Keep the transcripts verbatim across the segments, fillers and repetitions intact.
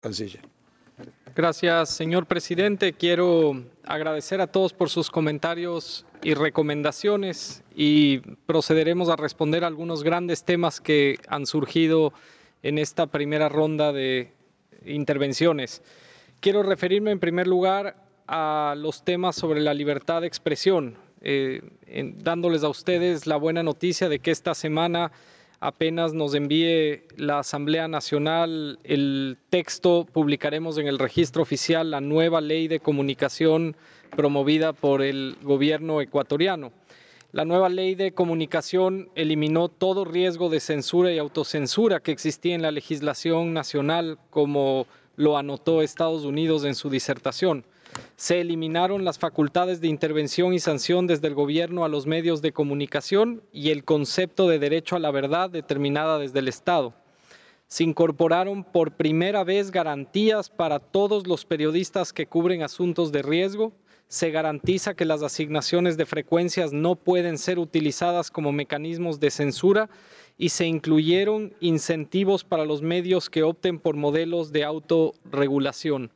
Canciller. Gracias, señor presidente. Quiero agradecer a todos por sus comentarios y recomendaciones y procederemos a responder algunos grandes temas que han surgido en esta primera ronda de intervenciones. Quiero referirme en primer lugar a los temas sobre la libertad de expresión, eh, en, dándoles a ustedes la buena noticia de que esta semana apenas nos envíe la Asamblea Nacional el texto, publicaremos en el registro oficial la nueva ley de comunicación promovida por el gobierno ecuatoriano. La nueva ley de comunicación eliminó todo riesgo de censura y autocensura que existía en la legislación nacional, como lo anotó Estados Unidos en su disertación. Se eliminaron las facultades de intervención y sanción desde el gobierno a los medios de comunicación y el concepto de derecho a la verdad determinada desde el Estado. Se incorporaron por primera vez garantías para todos los periodistas que cubren asuntos de riesgo. Se garantiza que las asignaciones de frecuencias no pueden ser utilizadas como mecanismos de censura y se incluyeron incentivos para los medios que opten por modelos de autorregulación.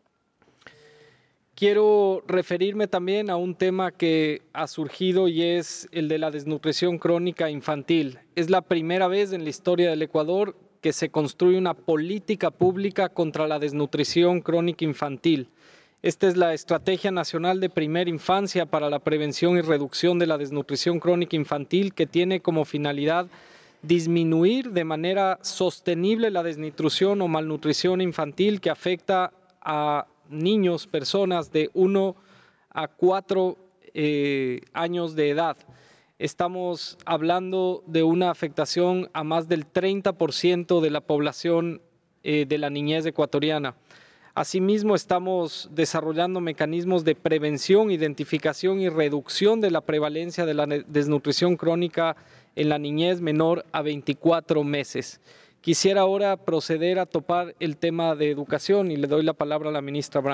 Quiero referirme también a un tema que ha surgido y es el de la desnutrición crónica infantil. Es la primera vez en la historia del Ecuador que se construye una política pública contra la desnutrición crónica infantil. Esta es la Estrategia Nacional de Primera Infancia para la Prevención y Reducción de la Desnutrición Crónica Infantil, que tiene como finalidad disminuir de manera sostenible la desnutrición o malnutrición infantil que afecta a niños, personas de uno a cuatro eh, años de edad. Estamos hablando de una afectación a más del treinta por ciento de la población eh, de la niñez ecuatoriana. Asimismo, estamos desarrollando mecanismos de prevención, identificación y reducción de la prevalencia de la desnutrición crónica en la niñez menor a veinticuatro meses. Quisiera ahora proceder a topar el tema de educación y le doy la palabra a la ministra Brown.